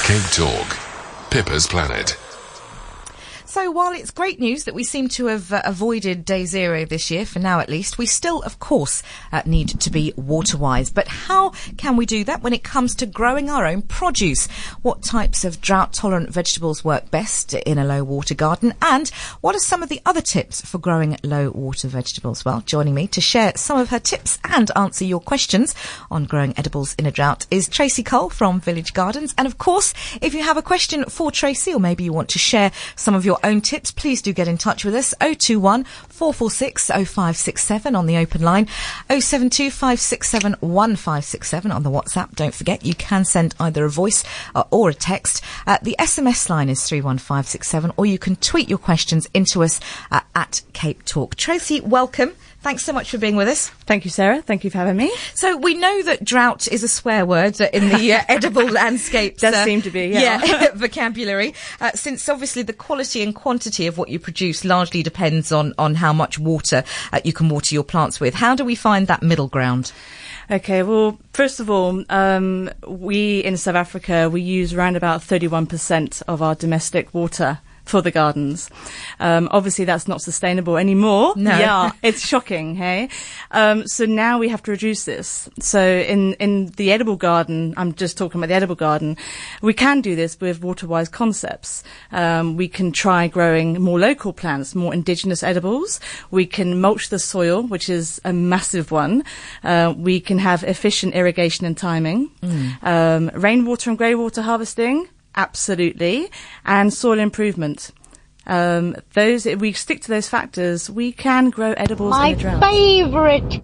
Cape Talk, Pippa's Planet. So while it's great news that we seem to have avoided day zero this year, for now at least, we still, of course, need to be water-wise. But how can we do that when it comes to growing our own produce? What types of drought-tolerant vegetables work best in a low-water garden? And what are some of the other tips for growing low-water vegetables? Well, joining me to share some of her tips and answer your questions on growing edibles in a drought is Tracy Cole from Village Gardens. And, of course, if you have a question for Tracy, or maybe you want to share some of your own tips, please do get in touch with us. 021 446 0567 on the open line, 072 567 1567 on the WhatsApp. Don't forget, you can send either a voice or a text. The SMS line is 31567, or you can tweet your questions into us at Cape Talk. Tracy, welcome. Thanks so much for being with us. Thank you, Sarah. Thank you for having me. So we know that drought is a swear word in the edible landscape. Does seem to be, yeah. Vocabulary. Since obviously the quality and quantity of what you produce largely depends on how much water you can water your plants with. How do we find that middle ground? Okay, well, first of all, we in South Africa, we use around about 31% of our domestic water for the gardens. Obviously that's not sustainable anymore. No. Yeah, it's shocking, hey? So now we have to reduce this. So in the edible garden, I'm just talking about the edible garden, we can do this with water-wise concepts. We can try growing more local plants, more indigenous edibles. We can mulch the soil, which is a massive one. We can have efficient irrigation and timing. Rainwater and grey water harvesting. Absolutely. And soil improvement. If we stick to those factors, we can grow edibles in a drought. My favourite.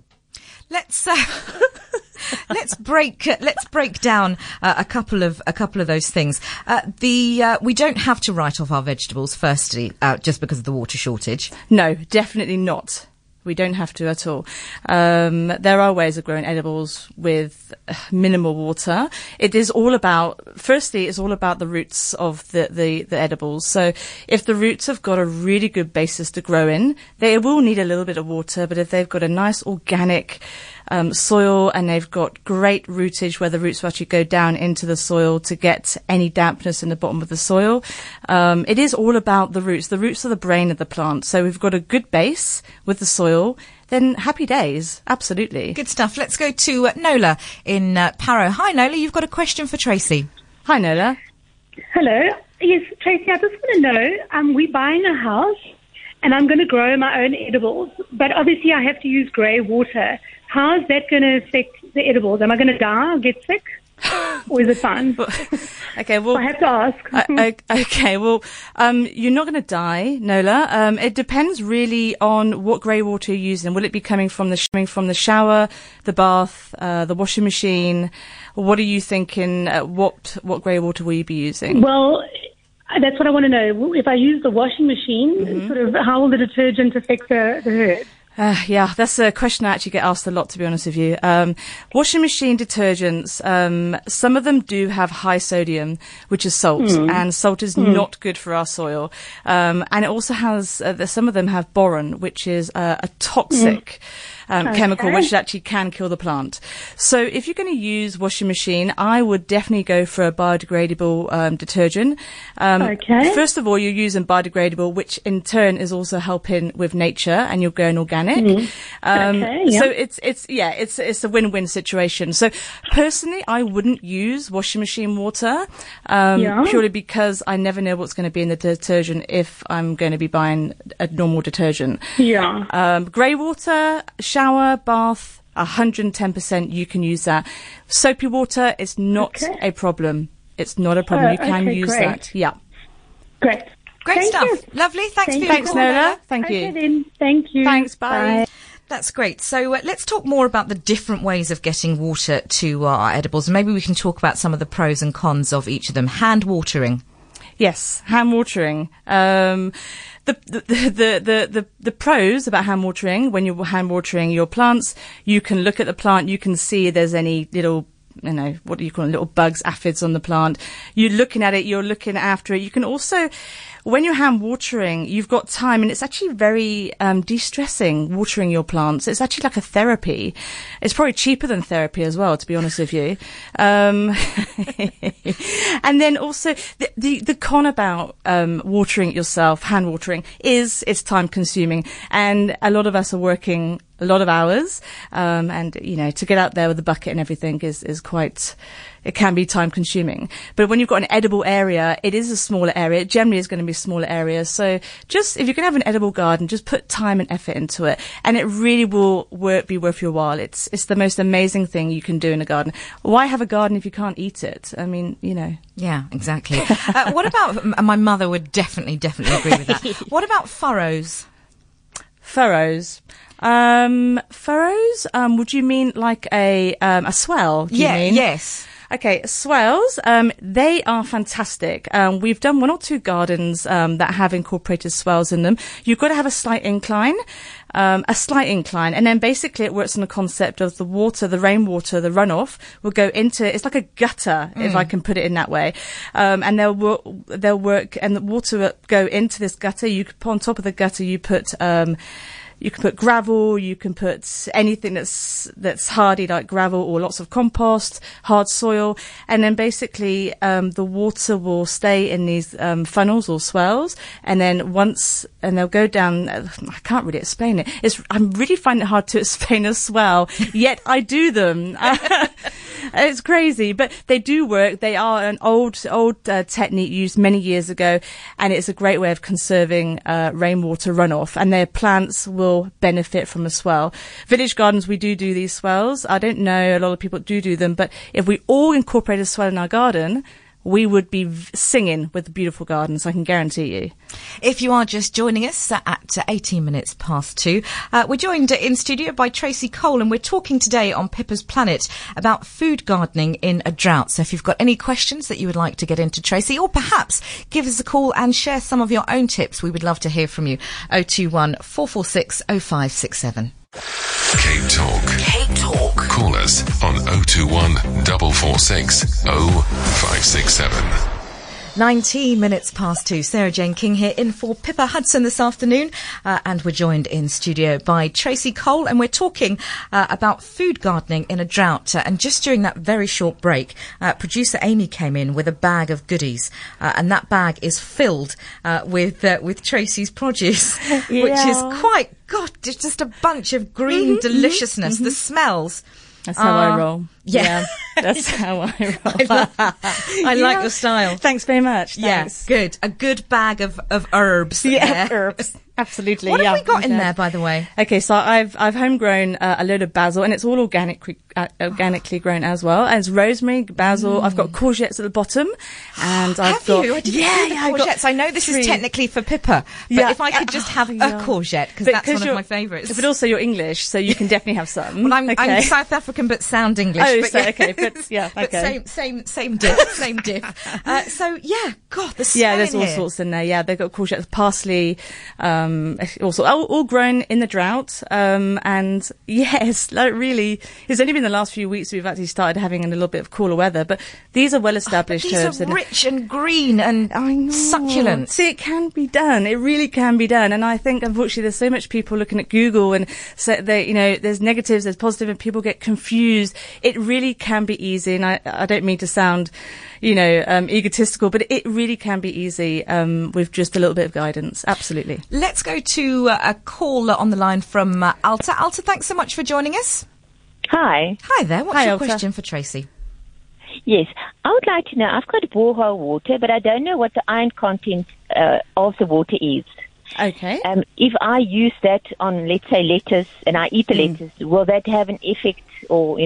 Let's break down a couple of those things. We don't have to write off our vegetables firstly, just because of the water shortage. No, definitely not. We don't have to at all. There are ways of growing edibles with minimal water. It's all about the roots of the edibles. So if the roots have got a really good basis to grow in, they will need a little bit of water, but if they've got a nice organic soil and they've got great rootage where the roots will actually go down into the soil to get any dampness in the bottom of the soil. It is all about the roots. The roots are the brain of the plant. So we've got a good base with the soil, then happy days. Absolutely. Good stuff. Let's go to Nola in Paro. Hi, Nola. You've got a question for Tracy. Hi, Nola. Hello. Yes, Tracy, I just want to know, we're buying a house and I'm going to grow my own edibles, but obviously I have to use grey water. How is that going to affect the edibles? Am I going to die or get sick? Or is it fine? Okay, well, I have to ask. Okay, well, you're not going to die, Nola. It depends really on what grey water you're using. Will it be coming from the shower, the bath, the washing machine? What are you thinking? What grey water will you be using? Well, that's what I want to know. If I use the washing machine, sort of, how will the detergent affect the herd? Yeah, that's a question I actually get asked a lot, to be honest with you. Washing machine detergents, some of them do have high sodium, which is salt, and salt is not good for our soil. And it also has, some of them have boron, which is a toxic chemical, which actually can kill the plant. So if you're going to use washing machine, I would definitely go for a biodegradable detergent. First of all, you're using biodegradable, which in turn is also helping with nature, and you're going organic. So it's a win-win situation. So personally, I wouldn't use washing machine water purely because I never know what's going to be in the detergent if I'm going to be buying a normal detergent. Grey water, shower, bath, 110% you can use that. Soapy water is not a problem. It's not a problem. You can use that. Yeah. Great. Great Thank stuff. you. Lovely. Thanks, Nola. Thank you. Then. Thank you. Thanks. Bye. That's great. So let's talk more about the different ways of getting water to our edibles. Maybe we can talk about some of the pros and cons of each of them. Hand watering. Yes, hand watering. The pros about hand watering, when you're hand watering your plants, you can look at the plant, you can see if there's any little, what do you call them, little bugs, aphids on the plant. You're looking at it, you're looking after it. You can also, when you're hand watering, you've got time, and it's actually very de-stressing watering your plants. It's actually like a therapy. It's probably cheaper than therapy as well, to be honest with you. And And then also the con about watering it yourself, hand watering, is it's time consuming, and a lot of us are working a lot of hours, and you know, to get out there with the bucket and everything is quite. It can be time consuming. But when you've got an edible area, it is a smaller area. It generally is going to be smaller areas. So just, if you're going to have an edible garden, just put time and effort into it. And it really will be worth your while. It's the most amazing thing you can do in a garden. Why have a garden if you can't eat it? I mean, you know. Yeah, exactly. What about, my mother would definitely agree with that. What about furrows? Furrows. Furrows, would you mean like a swell? Do you mean? Yes. Okay, swells, they are fantastic. We've done 1 or 2 gardens that have incorporated swells in them. You've got to have a slight incline, and then basically it works on the concept of the water, the rainwater, the runoff will go into, it's like a gutter, if I can put it in that way. And they'll work, and the water will go into this gutter. You could put on top of the gutter, you can put gravel, you can put anything that's hardy like gravel, or lots of compost, hard soil, and then basically the water will stay in these funnels or swells, and then they'll go down. I can't really explain it. I'm really finding it hard to explain a swell, yet I do them. It's crazy, but they do work. They are an old technique used many years ago, and it's a great way of conserving rainwater runoff, and their plants will benefit from a swell. Village gardens, we do these swells. I don't know, a lot of people do them, but if we all incorporate a swell in our garden, we would be singing with beautiful gardens, I can guarantee you. If you are just joining us at 18 minutes past 2, we're joined in studio by Tracy Cole, and we're talking today on Pippa's Planet about food gardening in a drought. So if you've got any questions that you would like to get into Tracy, or perhaps give us a call and share some of your own tips, we would love to hear from you. 021 446 0567. Cape Talk. Call us on 021 446 0567. 19 minutes past 2. Sarah Jane King here in for Pippa Hudson this afternoon, and we're joined in studio by Tracy Cole, and we're talking about food gardening in a drought. And just during that very short break, producer Amy came in with a bag of goodies, and that bag is filled with Tracy's produce, which is quite, God, just a bunch of green deliciousness. The smells. That's how I roll. Yeah. That's how I roll. I like your style. Thanks very much. Thanks. Yeah, good. A good bag of herbs. Yeah, herbs. Absolutely. What have we got in there, by the way? Okay, so I've homegrown a load of basil, and it's all organically grown as well. And it's rosemary, basil. I've got courgettes at the bottom, and I've got I courgettes. I know this is technically for Pippa, but if I could just have a courgette, because that's one of my favourites. But also you're English, so you can definitely have some. Well, I'm South African, but sound English. Oh, but so, okay, but yeah, okay. But same diff. So yeah, God, the smell. Yeah, there's all sorts in there. Yeah, they've got courgettes, parsley. Also all grown in the drought, and yes, like really, it's only been the last few weeks we've actually started having a little bit of cooler weather, but these are well established herbs. These are rich and green and succulent. See, it can be done. It really can be done, and I think unfortunately there's so much people looking at Google, and so they, there's negatives, there's positive, and people get confused. It really can be easy, and I don't mean to sound egotistical, but it really can be easy with just a little bit of guidance. Absolutely. Let's go to a call on the line from Alta. Alta, thanks so much for joining us. Hi. Hi there. What's your Alta. question for Tracy? Yes, I would like to know, I've got borehole water, but I don't know what the iron content of the water is. Okay. If I use that on, let's say, lettuce, and I eat the lettuce, will that have an effect, or,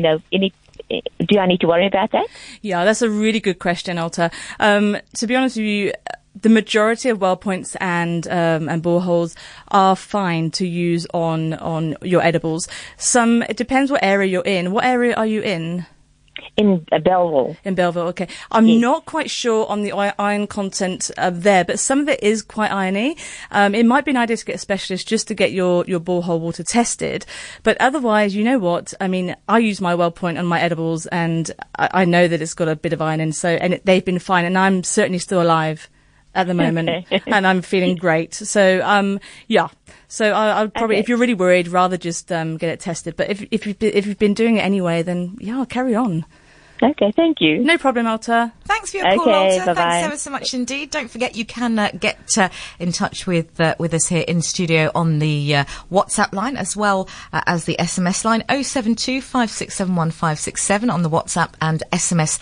do I need to worry about that? Yeah, that's a really good question, Alta. To be honest with you, the majority of well points and boreholes are fine to use on your edibles. It depends what area you're in. What area are you in? In Belleville. In Belleville, okay. I'm not quite sure on the iron content there, but some of it is quite irony. It might be an idea to get a specialist just to get your borehole water tested. But otherwise, you know what? I mean, I use my well point on my edibles, and I know that it's got a bit of iron in, they've been fine, and I'm certainly still alive at the moment, and I'm feeling great. So, yeah. So I would probably, if you're really worried, rather just get it tested. But if you've been doing it anyway, then yeah, I'll carry on. Okay, thank you. No problem, Alta. Thanks for your call, Alta. Bye-bye. Thanks ever so much indeed. Don't forget you can get in touch with us here in studio on the WhatsApp line as well as the SMS line 072 567 1567 on the WhatsApp and SMS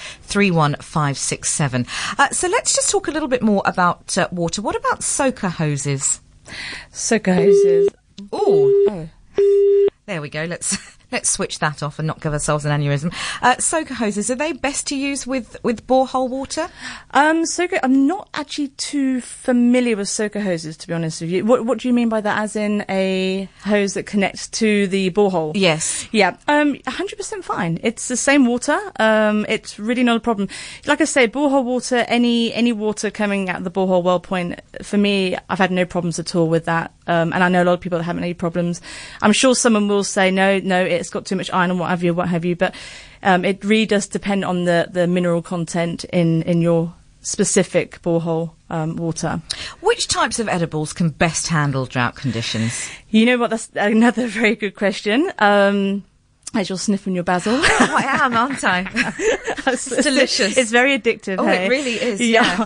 31567. So let's just talk a little bit more about water. What about soaker hoses? Soaker hoses. Oh. There we go. Let's switch that off and not give ourselves an aneurysm. Soaker hoses, are they best to use with borehole water? Soaker, I'm not actually too familiar with soaker hoses, to be honest with you. What do you mean by that? As in a hose that connects to the borehole? Yes. Yeah, 100% fine. It's the same water. It's really not a problem. Like I say, borehole water, any water coming out of the borehole well point, for me, I've had no problems at all with that. And I know a lot of people that haven't any problems. I'm sure someone will say, no, it's got too much iron and what have you. But it really does depend on the mineral content in your specific borehole water. Which types of edibles can best handle drought conditions? You know what? That's another very good question. As you're sniffing your basil. Oh, I am, aren't I? It's delicious. It's very addictive. Oh, hey? It really is, yeah.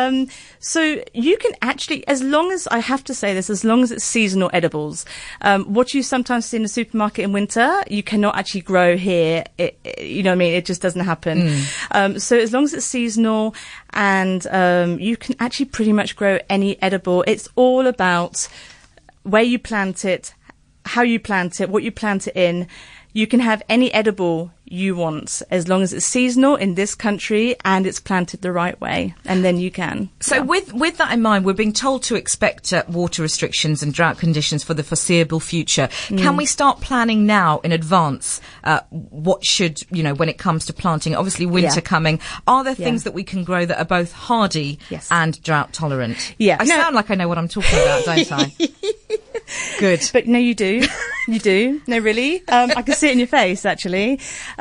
So you can actually, as long as it's seasonal edibles, what you sometimes see in the supermarket in winter, you cannot actually grow here. You know what I mean? It just doesn't happen. So as long as it's seasonal and you can actually pretty much grow any edible, it's all about where you plant it, how you plant it, what you plant it in. You can have any edible you want as long as it's seasonal in this country and it's planted the right way, and then you can. So with that in mind, we're being told to expect water restrictions and drought conditions for the foreseeable future. Can we start planning now in advance what should, when it comes to planting? Obviously winter coming. Are there things that we can grow that are both hardy and drought tolerant? Yeah. I sound like I know what I'm talking about, don't I? Good. But no, you do. You do. No, really. I can see it in your face, actually.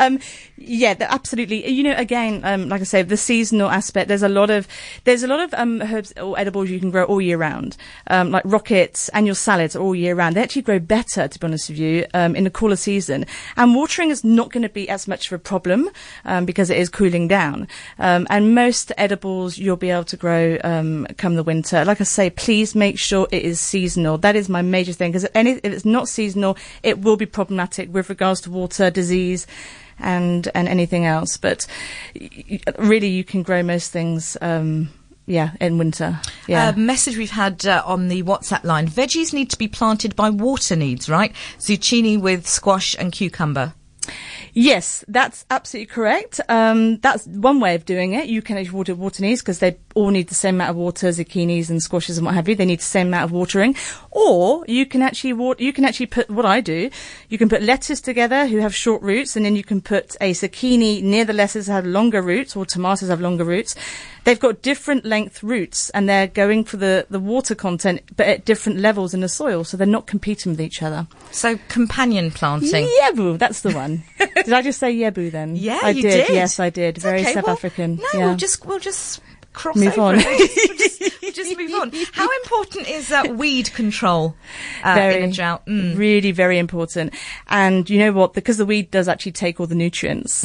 Absolutely. Again, like I say, the seasonal aspect, there's a lot of herbs or edibles you can grow all year round. Like rockets and your salads all year round. They actually grow better, to be honest with you, in the cooler season. And watering is not going to be as much of a problem, because it is cooling down. And most edibles you'll be able to grow, come the winter. Like I say, please make sure it is seasonal. That is my major thing, because if it's not seasonal, it will be problematic with regards to water, disease, and anything else. But really, you can grow most things, in winter. Yeah. Message we've had on the WhatsApp line: veggies need to be planted by water needs, right? Zucchini with squash and cucumber. Yes, that's absolutely correct. That's one way of doing it. You can actually water needs because they all need the same amount of water, zucchinis and squashes and what have you. They need the same amount of watering. Or you can actually put what I do. You can put lettuce together who have short roots, and then you can put a zucchini near the lettuce that have longer roots, or tomatoes have longer roots. They've got different length roots, and they're going for the water content, but at different levels in the soil, so they're not competing with each other. So companion planting. Yebu, that's the one. Did I just say yebu then? Yeah, I you did. did. Yes, I did. Very okay, South African. No, yeah. we'll just cross move over on. We'll just move on. How important is weed control in a drought? Really very important. And you know what? Because the weed does actually take all the nutrients.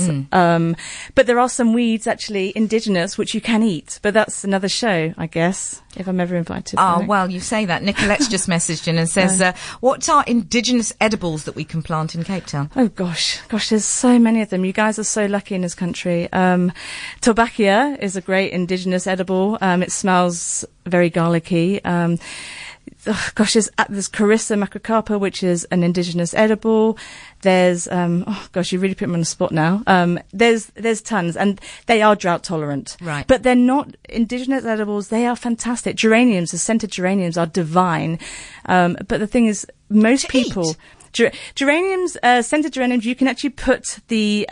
But there are some weeds actually indigenous which you can eat. But that's another show, I guess, if I'm ever invited. Oh, well, you say that. Nicolette's just messaged in and says, what are indigenous edibles that we can plant in Cape Town? Oh, gosh, there's so many of them. You guys are so lucky in this country. Tobacco is a great indigenous edible. It smells very garlicky. There's Carissa macrocarpa, which is an indigenous edible. There's, you really put me on the spot now. There's tons, and they are drought tolerant. Right. But they're not indigenous edibles. They are fantastic. Geraniums, the scented geraniums are divine. But the thing is, most people... Geraniums, scented geraniums, you can actually put the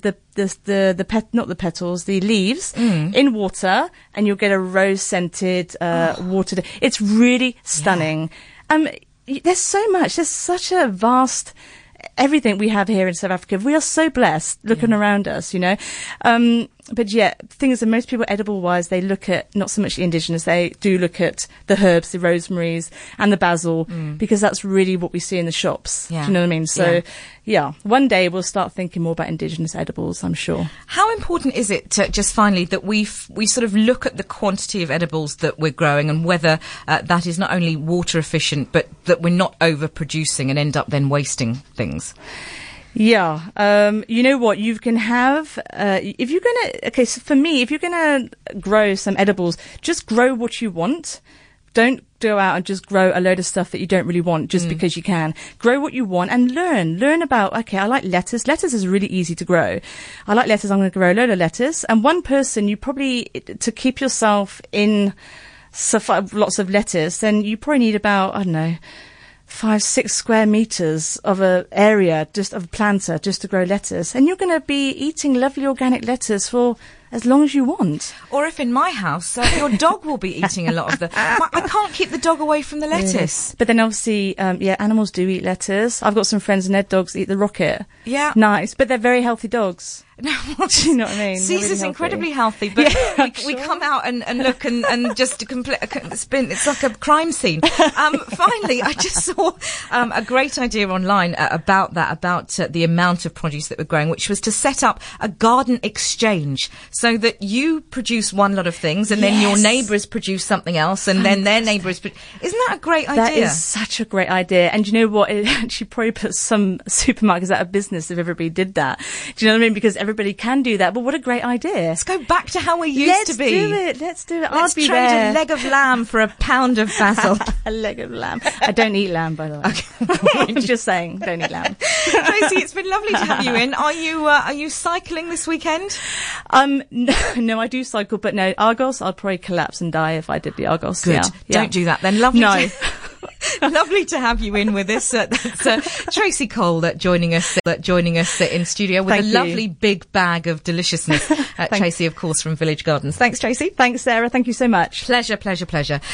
leaves in water, and you'll get a rose scented, water. It's really stunning. There's so much. There's such a vast everything we have here in South Africa. We are so blessed looking around us, yeah, the thing is that most people, edible-wise, they look at not so much the indigenous, they do look at the herbs, the rosemaries and the basil, because that's really what we see in the shops. Yeah. Do you know what I mean? So, yeah, one day we'll start thinking more about indigenous edibles, I'm sure. How important is it, just finally, that we sort of look at the quantity of edibles that we're growing and whether that is not only water efficient, but that we're not overproducing and end up then wasting things? Yeah. You know what? You can have, if you're going to, okay, so for me, if you're going to grow some edibles, just grow what you want. Don't go out and just grow a load of stuff that you don't really want just because you can. Grow what you want and learn about, okay, I like lettuce. Lettuce is really easy to grow. I like lettuce. I'm going to grow a load of lettuce. And one person, you probably, to keep yourself in lots of lettuce, then you probably need about, I don't know, 5-6 square meters of a area just of a planter just to grow lettuce, and you're going to be eating lovely organic lettuce for as long as you want. Or if in my house, your dog will be eating a lot of the... I can't keep the dog away from the lettuce. But then obviously, animals do eat lettuce. I've got some friends and their dogs eat the rocket. Yeah. Nice. But they're very healthy dogs. No, do you know what I mean? Caesar's really incredibly healthy, but we come out and look and just it's like a crime scene. Finally, I just saw a great idea online about the amount of produce that we're growing, which was to set up a garden exchange so that you produce one lot of things and then your neighbours produce something else and then their neighbours produce. Isn't that a great idea? That is such a great idea. And you know what? It actually probably puts some supermarkets out of business if everybody did that. Do you know what I mean? Because everybody can do that, but what a great idea. Let's go back to how we used to be. Let's do it. Let's trade a leg of lamb for a pound of basil. A leg of lamb. I don't eat lamb, by the way. Okay. Just saying, don't eat lamb. Tracy, it's been lovely to have you in. Are you cycling this weekend? No, I do cycle, but no, Argos, I'd probably collapse and die if I did the Argos. Good. Yeah. Don't do that then. Lovely. No. Lovely to have you in with us. That's Tracy Cole joining us in studio with Thank a you. lovely big bag of deliciousness. Tracy, of course, from Village Gardens. Thanks, Tracy. Thanks, Sarah. Thank you so much. Pleasure.